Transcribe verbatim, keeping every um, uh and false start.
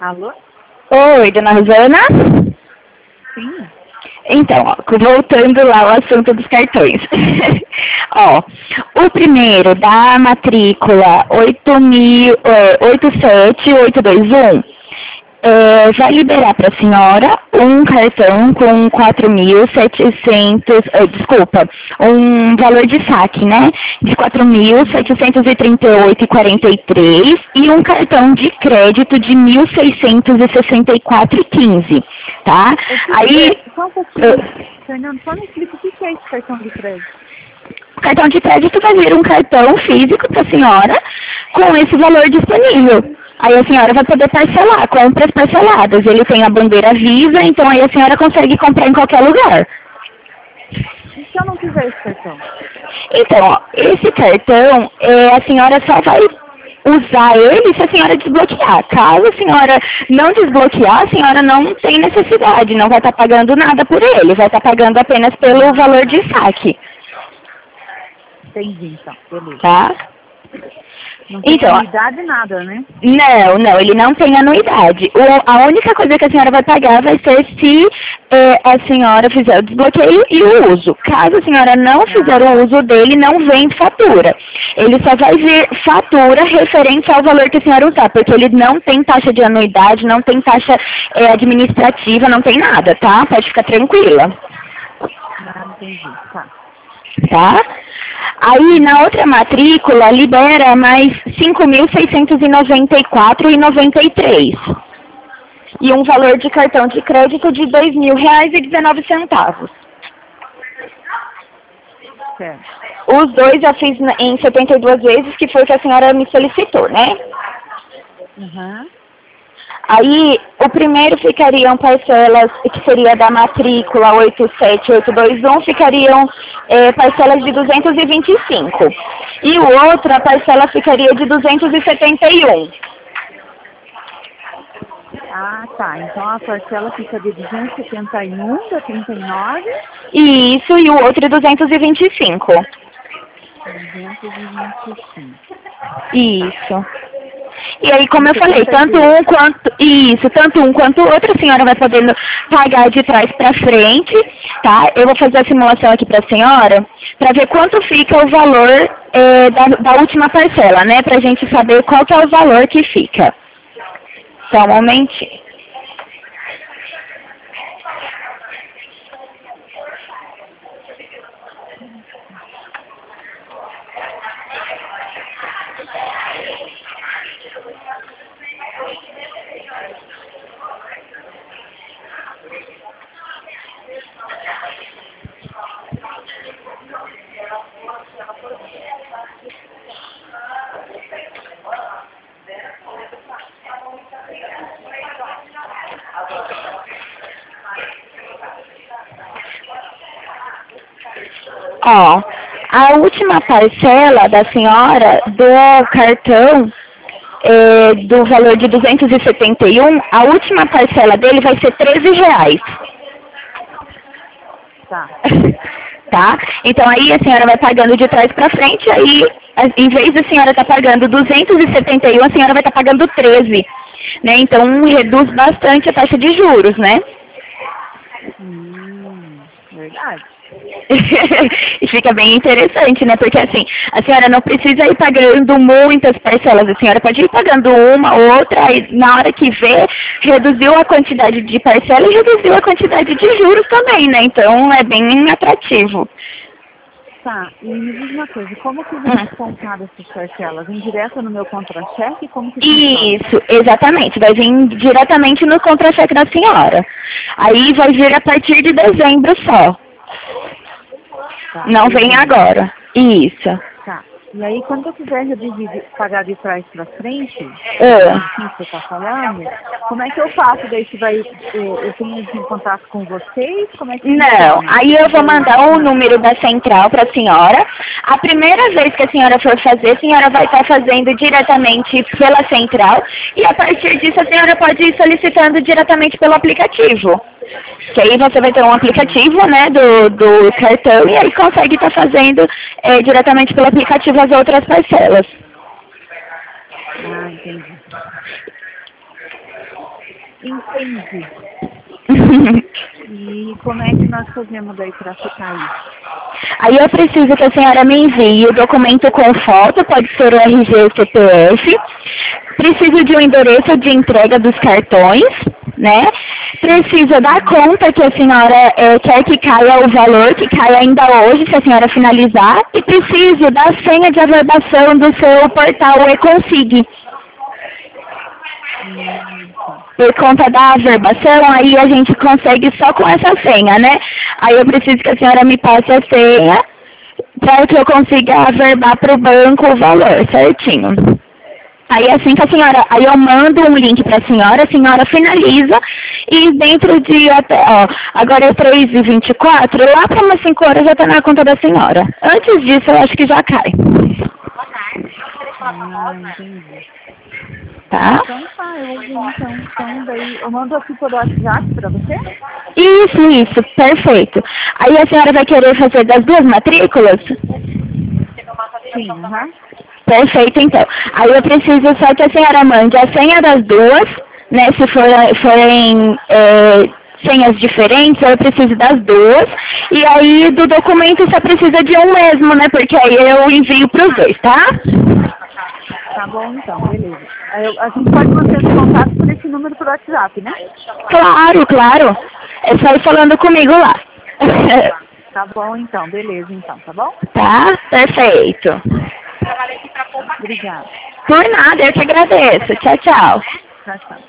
Alô? Oi, dona Rosana? Sim. Então, ó, voltando lá ao assunto dos cartões. Ó, o primeiro da matrícula oito mil, é, oito sete oito dois um é, vai liberar para a senhora um cartão com quatro mil e setecentos, é, desculpa, um valor de saque, né, de quatro mil setecentos e trinta e oito vírgula quarenta e três e um cartão de crédito de mil seiscentos e sessenta e quatro vírgula quinze, tá? Aí, Só um pouquinho. Fernando, só me explica o que é esse cartão de crédito. o cartão de crédito vai vir um cartão físico para a senhora com esse valor disponível. Aí a senhora vai poder parcelar, compras parceladas. Ele tem a bandeira Visa, então aí a senhora consegue comprar em qualquer lugar. E se eu não quiser esse cartão? Então, ó, esse cartão, é, a senhora só vai usar ele se a senhora desbloquear. Caso a senhora não desbloquear, a senhora não tem necessidade, não vai estar pagando nada por ele, vai estar pagando apenas pelo valor de saque. Entendi, então. Beleza. Tá? Não tem Então, anuidade, nada, né? não, não, ele não tem anuidade. O, a única coisa que a senhora vai pagar vai ser se é, a senhora fizer o desbloqueio e o uso. Caso a senhora não fizer o uso dele, não vem fatura. Ele só vai vir fatura referente ao valor que a senhora usar, porque ele não tem taxa de anuidade, não tem taxa é, administrativa, não tem nada, tá? Pode ficar tranquila. Ah, entendi. Tá. Tá? Aí, na outra matrícula, libera mais cinco mil seiscentos e noventa e quatro reais e noventa e três centavos. E um valor de cartão de crédito de dois mil reais e dezenove centavos. Certo. Os dois eu fiz em setenta e duas vezes, que foi o que a senhora me solicitou, né? Uhum. Aí, o primeiro ficariam parcelas, que seria da matrícula oito sete oito dois um, ficariam é, parcelas de duzentos e vinte e cinco. E o outro, a parcela ficaria de duzentos e setenta e um. Ah, tá. Então a parcela fica de duzentos e setenta e um da trinta e nove. Isso, e o outro duzentos e vinte e cinco. duzentos e vinte e cinco. Isso. E aí, como eu falei, setenta e tanto dois. um quanto, isso, tanto um quanto o outro, a senhora vai podendo pagar de trás para frente, tá? Eu vou fazer a simulação aqui para a senhora, para ver quanto fica o valor é, da, da última parcela, né? Para a gente saber qual que é o valor que fica. Só um momentinho. Ó, a última parcela da senhora do cartão é, do valor de duzentos e setenta e um, a última parcela dele vai ser treze reais. Tá. Tá? Então aí a senhora vai pagando de trás para frente, aí em vez da senhora estar pagando duzentos e setenta e um, a senhora vai estar pagando treze, né? Então reduz bastante a taxa de juros, né? Hum, verdade. E fica bem interessante, né? Porque assim, a senhora não precisa ir pagando muitas parcelas, a senhora pode ir pagando uma, outra, e na hora que vê, reduziu a quantidade de parcela e reduziu a quantidade de juros também, né? Então é bem atrativo. Tá, e me diz uma coisa, como que vem Hum. descontado essas parcelas? Vem direto no meu contra-cheque? Como que funciona? Isso, exatamente. Vai vir diretamente no contra-cheque da senhora. Aí vai vir a partir de dezembro só. Tá, Não vem entendi. agora. Isso. Tá. E aí, quando eu quiser reduzir, de- pagar de trás para frente, É. assim que você está falando, como é que eu faço? Daí se vai, eu, eu tenho que ir em contato com vocês? Como é que Não, funciona? aí eu vou mandar o Ah, número da central para a senhora. A primeira vez que a senhora for fazer, a senhora vai estar fazendo diretamente pela central e a partir disso a senhora pode ir solicitando diretamente pelo aplicativo. Que aí você vai ter um aplicativo, né, do, do cartão e aí consegue estar fazendo é, diretamente pelo aplicativo as outras parcelas. ah, entendi. Entendi. E como é que nós fazemos daí para ficar isso? Aí eu preciso que a senhora me envie o documento com foto, pode ser o R G ou C P F. Preciso de um endereço de entrega dos cartões, né? Preciso da conta que a senhora é, quer que caia o valor, que caia ainda hoje, se a senhora finalizar. E preciso da senha de averbação do seu portal eConsig. Por conta da averbação, aí a gente consegue só com essa senha, né? Aí eu preciso que a senhora me passe a senha para que eu consiga averbar para o banco o valor certinho. Aí assim que a senhora, aí eu mando um link para a senhora, a senhora finaliza e dentro de até, ó, agora é três e vinte e quatro, lá para umas cinco horas já está na conta da senhora. Antes disso eu acho que já cai. Ah, entendi. Tá? Então tá, eu ouvi então, então daí eu mando aqui pelo WhatsApp para você? Isso, isso, perfeito. Aí a senhora vai querer fazer das duas matrículas? Sim, aham. Perfeito, então. Aí eu preciso só que a senhora mande a senha das duas, né? Se for, forem é, senhas diferentes, eu preciso das duas. E aí do documento só precisa de um mesmo, né? Porque aí eu envio para os dois, tá? Tá bom então, beleza. Aí eu, a gente pode manter esse contato por esse número pelo WhatsApp, né? Claro, claro. É só ir falando comigo lá. Tá bom então, beleza então, tá bom? Tá? Perfeito. Obrigada. Por nada, eu que agradeço. Tchau, tchau. Tchau, tchau.